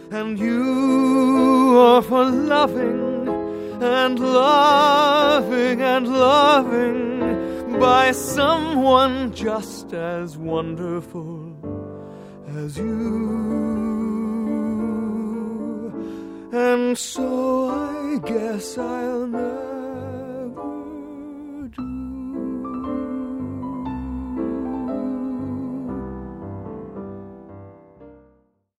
and you are for loving and loving and loving by someone just as wonderful as you. And so I guess I'll never do